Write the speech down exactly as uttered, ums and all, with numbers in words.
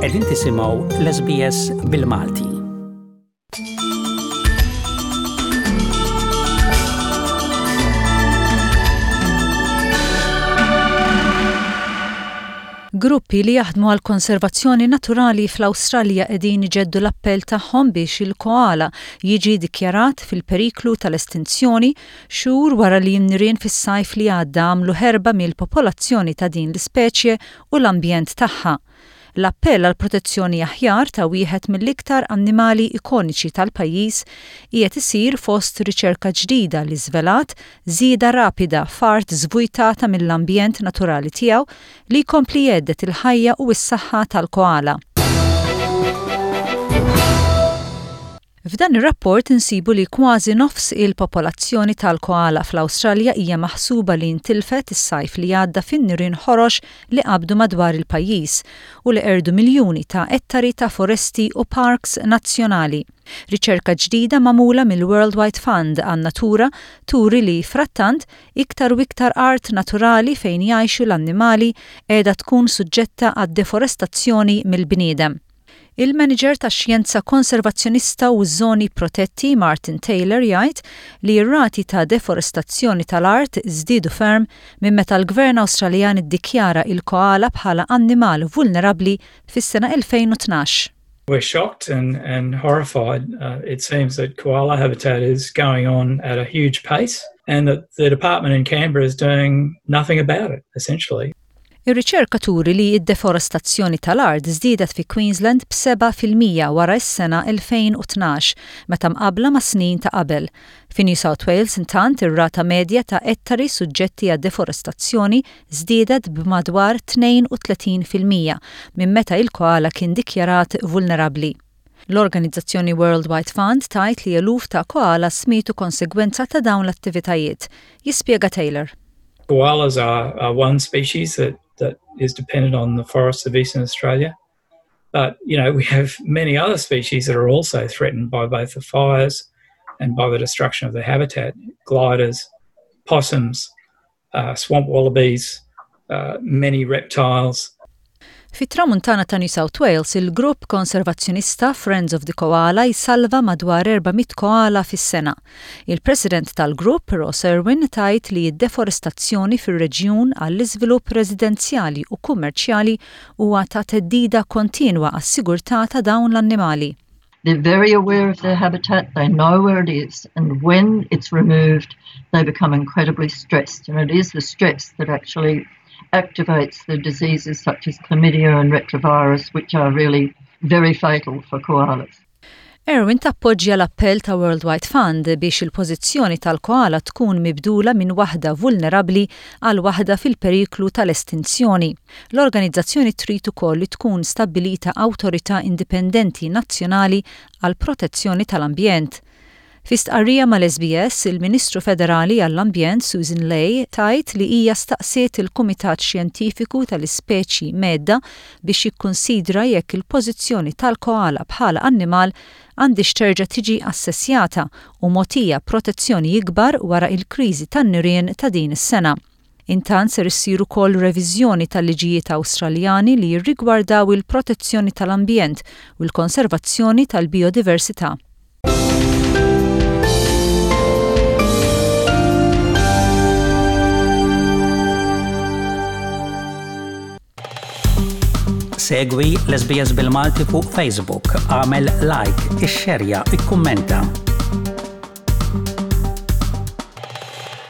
Qegħdin tisimgħu l-S B S bil-Malti. Gruppi li jaħdmu għal konservazzjoni naturali fl-Awstralja qegħdin iġeddu l-appell tagħhom biex il-koala jiġi dikjarat fil-periklu tal-estinzjoni xhur wara li n-nirien fis-sajf li għadda għamlu ħerba mill-popolazzjoni ta' din l-ispeċje u l-ambjent tagħha. L-appell għal protezzjoni aħjar ta' wieħed mill-iktar annimali ikoniċi tal-pajjiż qiegħed isir fost riċerka ġdida li żvelat żieda rapida f'art żvujtata mill-ambjent naturali tiegħu li jkompli jgħeddet il-ħajja u s-saħħa tal-koala. F'dan ir-rapport insibu li kważi nofs il-popolazzjoni tal-koala fl-Awstralja hija maħsuba li ntilfet is-sajf li għadda fin-nirien ħorox li qabdu madwar il-pajjiż u li qerdu miljuni ta' ettari ta' foresti u parks nazzjonali. Riċerka ġdida magħmula mill-World Wide Fund għan-Natura turi li frattant iktar u iktar art naturali fejn jgħixu l-annimali qiegħda tkun suġġetta għad-deforestazzjoni mill-bniedem. Il-manager tax-xjenza konservazzjonista u żoni protetti Martin Taylor jgħid li r-rati ta' deforestazzjoni tal-art żdiedu ferm minn meta l-Gvern Awstraljan iddikjara il-koala bħala annimal vulnerabbli fis-sena elfejn u tnax. We're shocked and, and horrified. Uh, it seems that koala habitat is going on at a huge pace and that the department in Canberra is doing nothing about it, essentially. Ir-riċerka turi li d-deforestazzjoni tal-art żdiedet fi Queensland b'seba' fil-mija wara s-sena elfejn u tnax meta mqabbla ma' snin ta' qabel. Fi New South Wales intant ir-rata medja ta' ettari suġġetti għad-deforestazzjoni żdiedet b'madwar tnejn u tletin fil-mija minn meta il-koala kien dikjarat vulnerabbli. L-organizzazzjoni World Wide Fund tgħid li eluf ta' koala smietu konsegwenza ta' dawn l-attivitajiet. Jispjega Taylor. Koalas are, are one species that that is dependent on the forests of Eastern Australia. But, you know, we have many other species that are also threatened by both the fires and by the destruction of the habitat. Gliders, possums, uh, swamp wallabies, uh, many reptiles. Fit-tramuntana ta' New South Wales, il-grupp konservazzjonista Friends of the Koala jsalva madwar erba'miet koala fis-sena. Il-president tal-grupp, Ross Irwin, tajt li d-deforestazzjoni fir-reġjun għall-iżvilupp residenzjali u kummerċjali huwa ta' teddida kontinwa għas-sigurtà ta' dawn l-annimali. They're very aware of their habitat, they know where it is, and when it's removed, they become incredibly stressed. And it is the stress that actually activates the diseases such as chlamydia and retrovirus, which are really very fatal for koalas. Irwin tappoġġja l-appell ta' World Wide Fund biex il-pożizzjoni tal-koala tkun mibdula minn waħda vulnerabbli għal waħda fil-periklu tal-estinzjoni. L-organizzazzjoni trid ukoll li tkun stabbilita awtorità indipendenti nazzjonali għal protezzjoni tal-ambjent. Fi stqarrija mal-S B S, il-Ministru Federali għall-Ambjent Susan Ley tajt li hija staqsiet il-Kumitat Xjentifiku tal-Ispeċi Medda biex jikkunsidra jekk il-pożizzjoni tal-koala bħala annimal għandix terġa' tiġi assessjata u mogħtija protezzjoni ikbar wara il-kriżi tan-nirien ta' din is-sena. Intant ser issiru wkoll reviżjoni tal-liġijiet Awstraljani li jirrigwardaw il-protezzjoni tal-ambjent u l-konservazzjoni tal-biodiversità. Segwi l-S B S bil-Malti fuq Facebook, għamel like, ixxerja, ikkummenta.